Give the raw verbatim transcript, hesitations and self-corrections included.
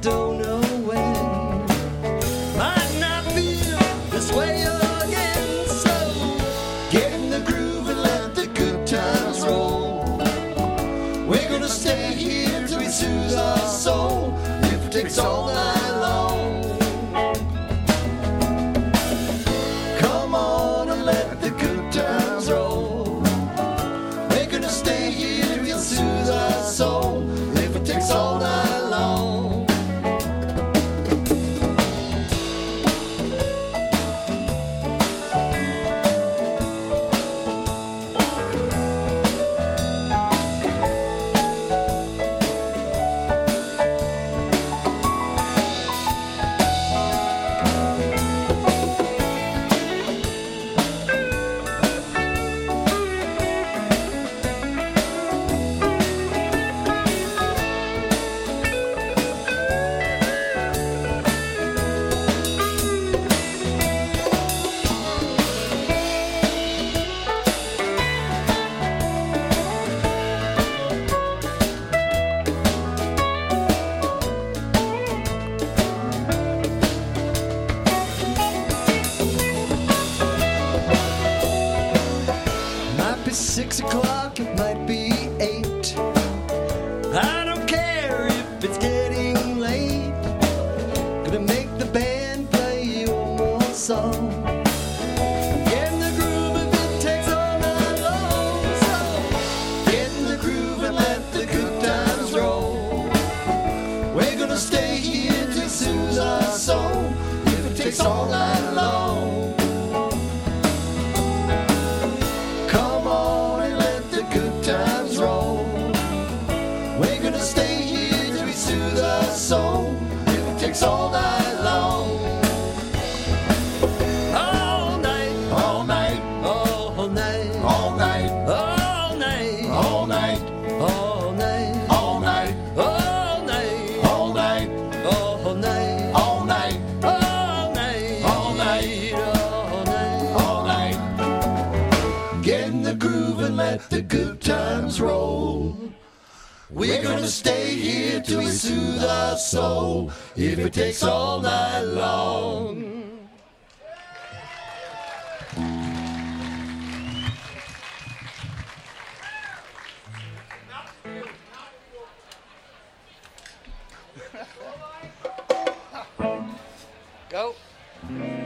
don't know when. Might not feel this way again, so get in the groove and let the good times roll. We're gonna stay here till we soothe our soul, if it takes all night long. Come on and let the good times roll. We're gonna stay here till we soothe our soul, if it takes all night long. Six o'clock, it might be eight. I don't care if it's getting late. Gonna make the band play one more song. Get in the groove if it takes all night long. So get in the groove and let the good times roll. We're gonna stay here to soothe our soul, if it takes all night long. Soul, if it takes all night long. All night, all night, all night, all night, all night, all night, all night, all night, all night, all night, all night, all night, all night, all night, all night, all night. Get in the groove and let the good times roll. We're gonna stay here till we soothe our soul, if it takes all night long. Go.